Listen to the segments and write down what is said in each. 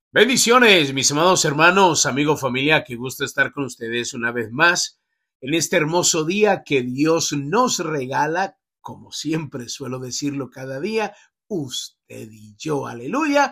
Bendiciones, mis amados hermanos, amigos, familia, qué gusto estar con ustedes una vez más en este hermoso día que Dios nos regala, como siempre suelo decirlo cada día, usted y yo, aleluya,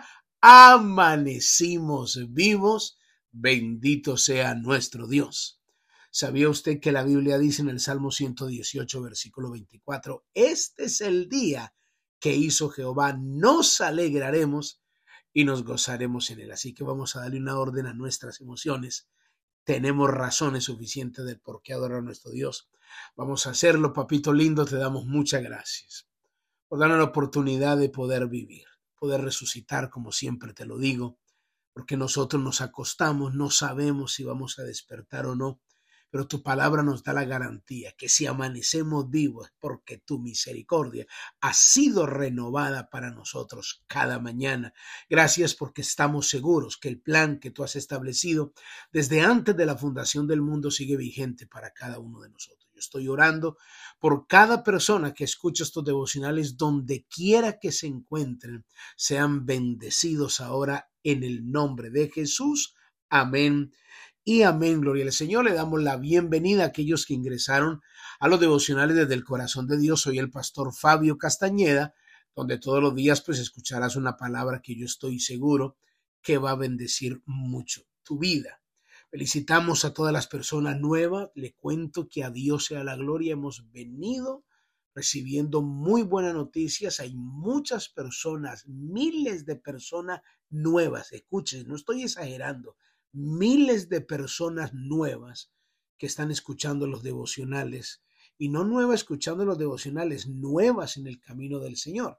amanecimos vivos, bendito sea nuestro Dios. ¿Sabía usted que la Biblia dice en el Salmo 118, versículo 24, este es el día que hizo Jehová, nos alegraremos y nos gozaremos en él? Así que vamos a darle una orden a nuestras emociones. Tenemos razones suficientes de por qué adorar a nuestro Dios. Vamos a hacerlo, papito lindo, te damos muchas gracias por darnos la oportunidad de poder vivir, poder resucitar, como siempre te lo digo, porque nosotros nos acostamos, no sabemos si vamos a despertar o no, pero tu palabra nos da la garantía que si amanecemos vivos es porque tu misericordia ha sido renovada para nosotros cada mañana. Gracias porque estamos seguros que el plan que tú has establecido desde antes de la fundación del mundo sigue vigente para cada uno de nosotros. Yo estoy orando por cada persona que escucha estos devocionales donde quiera que se encuentren. Sean bendecidos ahora en el nombre de Jesús. Amén y amén. Gloria al Señor. Le damos la bienvenida a aquellos que ingresaron a los devocionales desde el corazón de Dios. Soy el pastor Fabio Castañeda, donde todos los días pues escucharás una palabra que yo estoy seguro que va a bendecir mucho tu vida. Felicitamos a todas las personas nuevas. Le cuento que a Dios sea la gloria. Hemos venido recibiendo muy buenas noticias. Hay muchas personas, miles de personas nuevas. Escuchen, no estoy exagerando. Miles de personas nuevas que están escuchando los devocionales. Y no nuevas escuchando los devocionales, nuevas en el camino del Señor.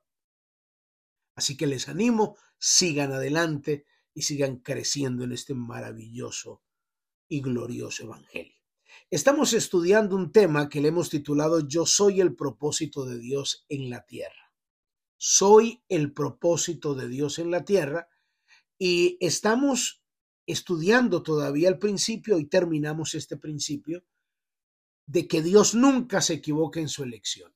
Así que les animo, sigan adelante y sigan creciendo en este maravilloso y glorioso evangelio. Estamos estudiando un tema que le hemos titulado Yo soy el propósito de Dios en la tierra. Soy el propósito de Dios en la tierra, y estamos estudiando todavía el principio y terminamos este principio de que Dios nunca se equivoca en su elección.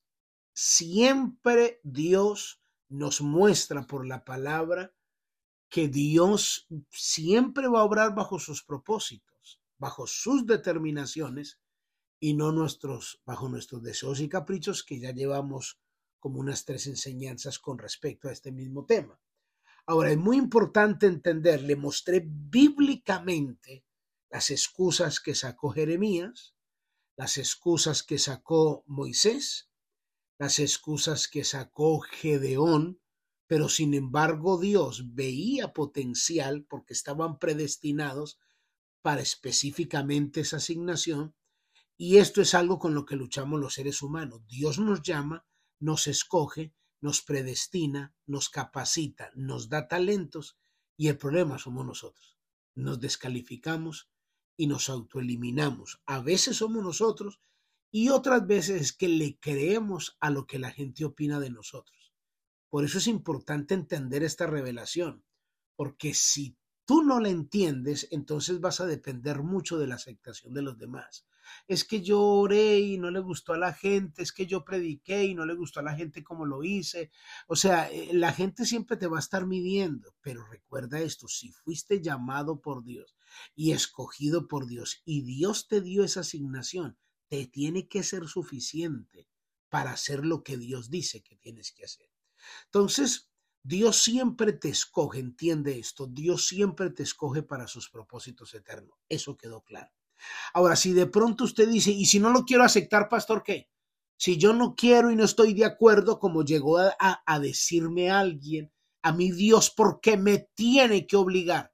Siempre Dios nos muestra por la palabra que Dios siempre va a obrar bajo sus propósitos, bajo sus determinaciones y no bajo nuestros deseos y caprichos, que ya llevamos como unas 3 enseñanzas con respecto a este mismo tema. Ahora, es muy importante entender, le mostré bíblicamente las excusas que sacó Jeremías, las excusas que sacó Moisés, las excusas que sacó Gedeón, pero sin embargo Dios veía potencial porque estaban predestinados para específicamente esa asignación, y esto es algo con lo que luchamos los seres humanos. Dios nos llama, nos escoge, nos predestina, nos capacita, nos da talentos, y el problema somos nosotros. Nos descalificamos y nos autoeliminamos. A veces somos nosotros y otras veces es que le creemos a lo que la gente opina de nosotros. Por eso es importante entender esta revelación, porque si tú no la entiendes, entonces vas a depender mucho de la aceptación de los demás. Es que yo oré y no le gustó a la gente, es que yo prediqué y no le gustó a la gente como lo hice. O sea, la gente siempre te va a estar midiendo, pero recuerda esto: si fuiste llamado por Dios y escogido por Dios y Dios te dio esa asignación, te tiene que ser suficiente para hacer lo que Dios dice que tienes que hacer. Entonces, Dios siempre te escoge, entiende esto, Dios siempre te escoge para sus propósitos eternos. Eso quedó claro. Ahora, si de pronto usted dice, y si no lo quiero aceptar, pastor, ¿qué? Si yo no quiero y no estoy de acuerdo, como llegó a decirme alguien, a mi Dios, ¿por qué me tiene que obligar?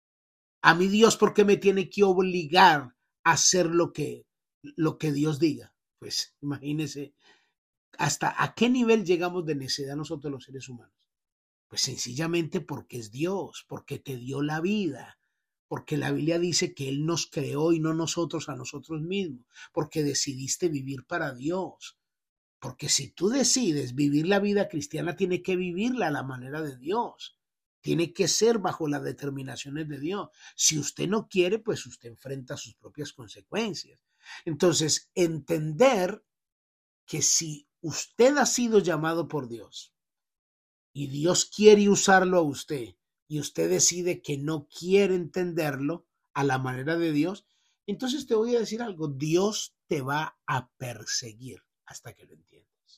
A mi Dios, ¿por qué me tiene que obligar a hacer lo que Dios diga? Pues imagínese hasta a qué nivel llegamos de necedad nosotros los seres humanos. Pues sencillamente porque es Dios, porque te dio la vida, porque la Biblia dice que Él nos creó y no nosotros a nosotros mismos, porque decidiste vivir para Dios. Porque si tú decides vivir la vida cristiana, tiene que vivirla a la manera de Dios. Tiene que ser bajo las determinaciones de Dios. Si usted no quiere, pues usted enfrenta sus propias consecuencias. Entonces, entender que si usted ha sido llamado por Dios y Dios quiere usarlo a usted, y usted decide que no quiere entenderlo a la manera de Dios, entonces te voy a decir algo, Dios te va a perseguir hasta que lo entiendas.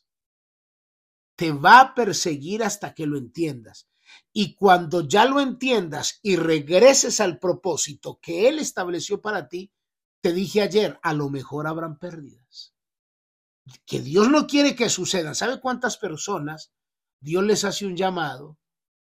Te va a perseguir hasta que lo entiendas. Y cuando ya lo entiendas y regreses al propósito que Él estableció para ti, te dije ayer, a lo mejor habrán pérdidas. Que Dios no quiere que sucedan. ¿Sabe cuántas personas Dios les hace un llamado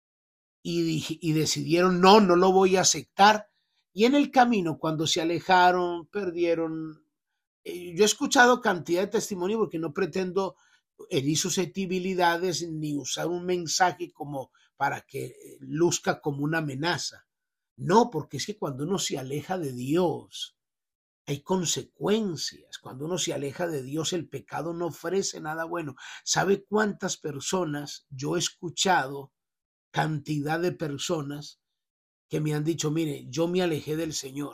y decidieron, no lo voy a aceptar? Y en el camino, cuando se alejaron, perdieron. Yo he escuchado cantidad de testimonios porque no pretendo herir susceptibilidades ni usar un mensaje como para que luzca como una amenaza. No, porque es que cuando uno se aleja de Dios, hay consecuencias. Cuando uno se aleja de Dios, el pecado no ofrece nada bueno. ¿Sabe cuántas personas yo he escuchado? Cantidad de personas que me han dicho, mire, yo me alejé del Señor,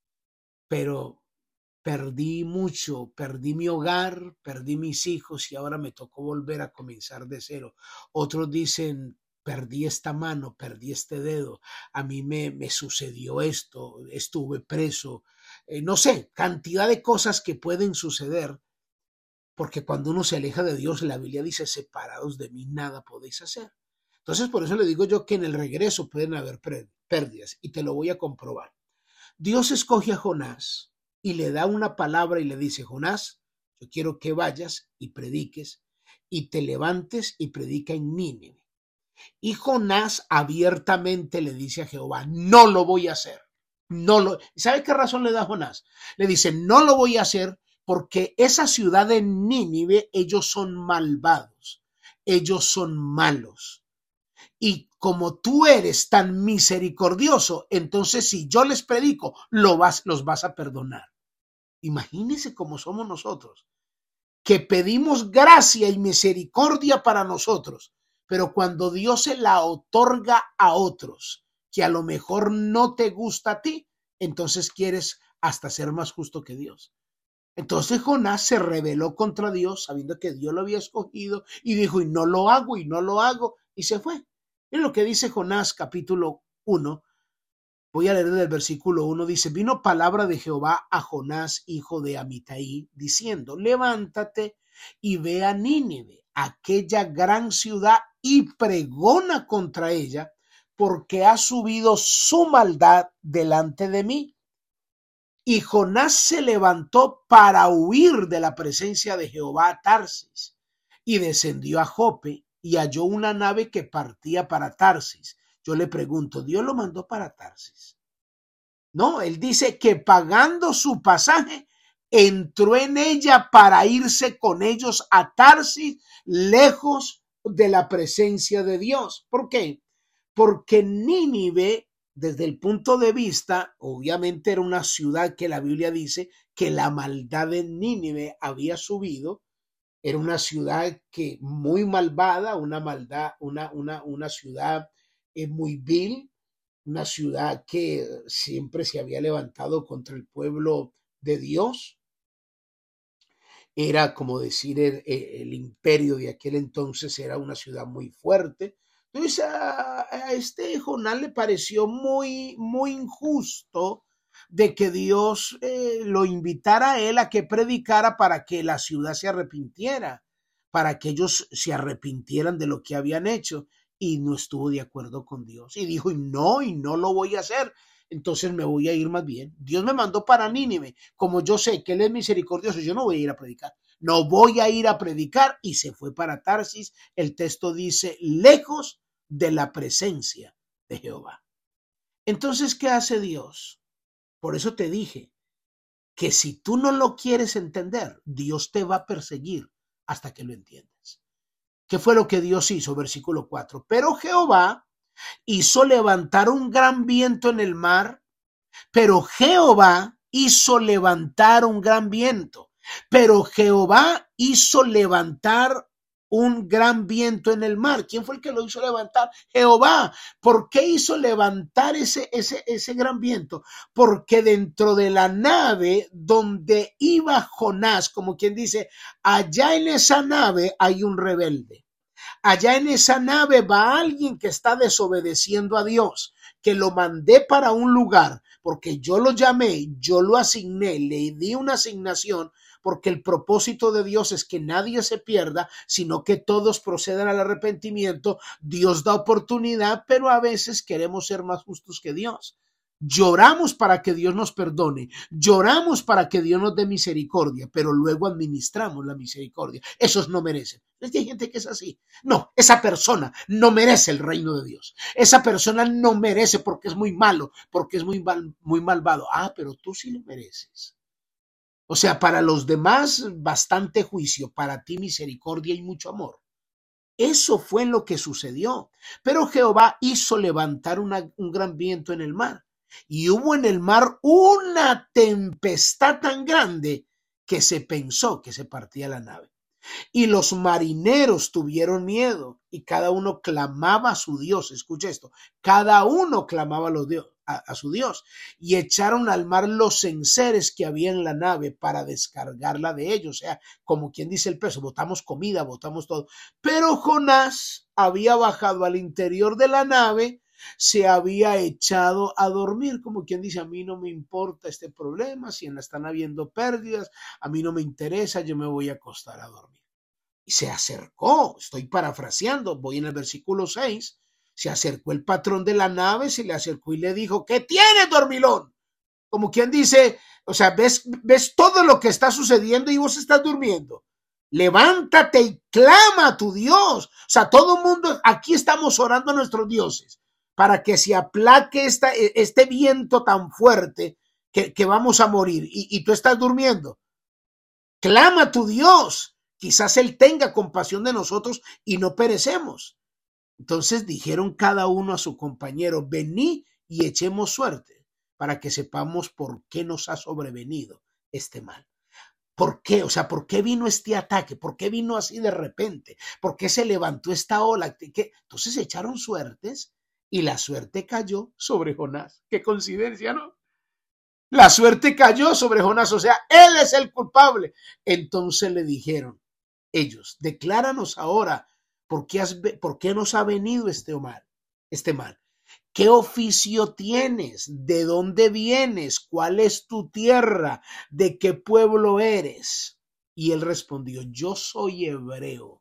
pero perdí mucho, perdí mi hogar, perdí mis hijos y ahora me tocó volver a comenzar de cero. Otros dicen, perdí esta mano, perdí este dedo, a mí me sucedió esto, estuve preso, no sé, cantidad de cosas que pueden suceder, porque cuando uno se aleja de Dios, la Biblia dice, separados de mí nada podéis hacer. Entonces, por eso le digo yo que en el regreso pueden haber pérdidas y te lo voy a comprobar. Dios escoge a Jonás y le da una palabra y le dice, Jonás, yo quiero que vayas y prediques y te levantes y predica en Nínive. Y Jonás abiertamente le dice a Jehová, no lo voy a hacer. ¿Sabe qué razón le da Jonás? Le dice, no lo voy a hacer porque esa ciudad de Nínive, ellos son malvados, ellos son malos. Y como tú eres tan misericordioso, entonces si yo les predico, los vas a perdonar. Imagínense cómo somos nosotros, que pedimos gracia y misericordia para nosotros, pero cuando Dios se la otorga a otros, que a lo mejor no te gusta a ti, entonces quieres hasta ser más justo que Dios. Entonces Jonás se rebeló contra Dios, sabiendo que Dios lo había escogido, y dijo, y no lo hago, y se fue. Miren lo que dice Jonás capítulo 1, voy a leer del versículo 1, dice, vino palabra de Jehová a Jonás, hijo de Amitai, diciendo, levántate y ve a Nínive, aquella gran ciudad, y pregona contra ella, porque ha subido su maldad delante de mí. Y Jonás se levantó para huir de la presencia de Jehová a Tarsis, y descendió a Jope, y halló una nave que partía para Tarsis. Yo le pregunto, ¿Dios lo mandó para Tarsis? No, él dice que pagando su pasaje, entró en ella para irse con ellos a Tarsis, lejos de la presencia de Dios. ¿Por qué? Porque Nínive, desde el punto de vista, obviamente era una ciudad que la Biblia dice que la maldad de Nínive había subido. Era una ciudad que muy malvada, una ciudad muy vil, una ciudad que siempre se había levantado contra el pueblo de Dios. Era como decir el imperio de aquel entonces, era una ciudad muy fuerte. Entonces a este Jonás le pareció muy injusto de que Dios lo invitara a él a que predicara para que la ciudad se arrepintiera, para que ellos se arrepintieran de lo que habían hecho, y no estuvo de acuerdo con Dios y dijo, y no lo voy a hacer, entonces me voy a ir más bien. Dios me mandó para Nínive, como yo sé que Él es misericordioso, yo no voy a ir a predicar, no voy a ir a predicar, y se fue para Tarsis. El texto dice, lejos de la presencia de Jehová. Entonces, ¿qué hace Dios? Por eso te dije que si tú no lo quieres entender, Dios te va a perseguir hasta que lo entiendas. ¿Qué fue lo que Dios hizo? Versículo 4. Pero Jehová hizo levantar un gran viento en el mar, pero Jehová hizo levantar un gran viento, pero Jehová hizo levantar un gran viento en el mar. ¿Quién fue el que lo hizo levantar? Jehová. ¿Por qué hizo levantar ese gran viento? Porque dentro de la nave donde iba Jonás, como quien dice, allá en esa nave hay un rebelde. allá en esa nave va alguien que está desobedeciendo a Dios, que lo mandé para un lugar, porque yo lo llamé, yo lo asigné, le di una asignación, porque el propósito de Dios es que nadie se pierda, sino que todos procedan al arrepentimiento. Dios da oportunidad, pero a veces queremos ser más justos que Dios. Lloramos para que Dios nos perdone, lloramos para que Dios nos dé misericordia, pero luego administramos la misericordia. Esos no merecen. Es que hay gente que es así. No, esa persona no merece el reino de Dios. Esa persona no merece porque es muy malo, porque es muy malvado. Ah, pero tú sí lo mereces. O sea, para los demás bastante juicio, para ti misericordia y mucho amor. Eso fue lo que sucedió. Pero Jehová hizo levantar un gran viento en el mar. Y hubo en el mar una tempestad tan grande que se pensó que se partía la nave. Y los marineros tuvieron miedo y cada uno clamaba a su Dios. Escucha esto, cada uno clamaba a su Dios y echaron al mar los enseres que había en la nave para descargarla de ellos. O sea, como quien dice el peso, botamos comida, botamos todo. Pero Jonás había bajado al interior de la nave, se había echado a dormir, como quien dice, a mí no me importa este problema, si están habiendo pérdidas, a mí no me interesa, yo me voy a acostar a dormir. Y se acercó, estoy parafraseando, voy en el versículo 6, se acercó el patrón de la nave, se le acercó y le dijo, ¿qué tienes, dormilón? Como quien dice, o sea, ves todo lo que está sucediendo y vos estás durmiendo. Levántate y clama a tu Dios. O sea, todo el mundo, aquí estamos orando a nuestros dioses para que se aplaque este viento tan fuerte que vamos a morir y tú estás durmiendo. Clama a tu Dios. Quizás Él tenga compasión de nosotros y no perecemos. Entonces dijeron cada uno a su compañero, vení y echemos suerte para que sepamos por qué nos ha sobrevenido este mal. ¿Por qué? O sea, ¿por qué vino este ataque? ¿Por qué vino así de repente? ¿Por qué se levantó esta ola? Entonces echaron suertes y la suerte cayó sobre Jonás. Qué coincidencia, ¿no? La suerte cayó sobre Jonás, o sea, él es el culpable. Entonces le dijeron ellos, decláranos ahora por qué nos ha venido este mal. ¿Qué oficio tienes? ¿De dónde vienes? ¿Cuál es tu tierra? ¿De qué pueblo eres? Y él respondió, yo soy hebreo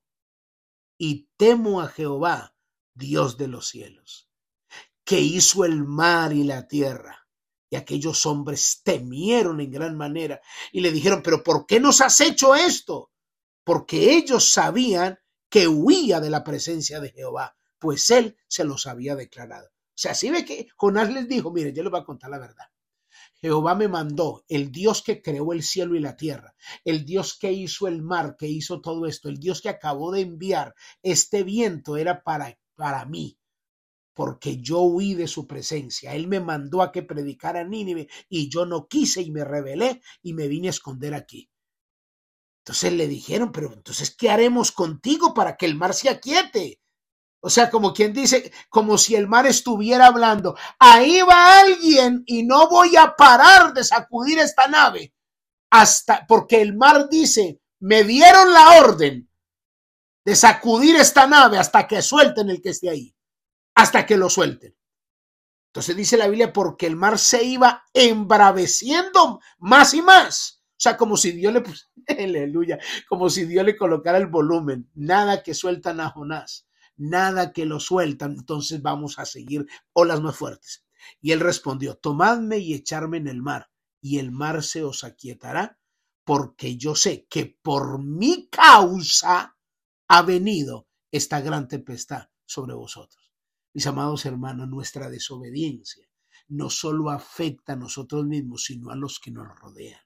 y temo a Jehová, Dios de los cielos, que hizo el mar y la tierra. Y aquellos hombres temieron en gran manera y le dijeron, pero ¿por qué nos has hecho esto? Porque ellos sabían que huía de la presencia de Jehová, pues él se los había declarado. O sea, así ve que Jonás les dijo, mire, yo les voy a contar la verdad. Jehová me mandó, el Dios que creó el cielo y la tierra, el Dios que hizo el mar, que hizo todo esto, el Dios que acabó de enviar este viento era para mí, porque yo huí de su presencia. Él me mandó a que predicara a Nínive y yo no quise y me rebelé y me vine a esconder aquí. Entonces le dijeron, pero entonces, ¿qué haremos contigo para que el mar se aquiete? O sea, como quien dice, como si el mar estuviera hablando. Ahí va alguien y no voy a parar de sacudir esta nave porque el mar dice, me dieron la orden de sacudir esta nave hasta que suelten el que esté ahí, hasta que lo suelten. Entonces dice la Biblia, porque el mar se iba embraveciendo más y más. O sea, como si Dios aleluya, como si Dios le colocara el volumen. Nada que sueltan a Jonás, nada que lo sueltan, entonces vamos a seguir olas más fuertes. Y él respondió, tomadme y echarme en el mar, y el mar se os aquietará, porque yo sé que por mi causa ha venido esta gran tempestad sobre vosotros. Mis amados hermanos, nuestra desobediencia no solo afecta a nosotros mismos, sino a los que nos rodean.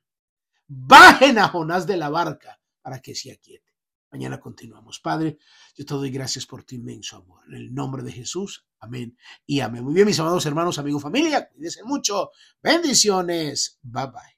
Bajen a Jonás de la barca para que se aquiete. Mañana continuamos. Padre, yo te doy gracias por tu inmenso amor. En el nombre de Jesús, amén y amén. Muy bien, mis amados hermanos, amigos, familia, cuídense mucho. Bendiciones. Bye bye.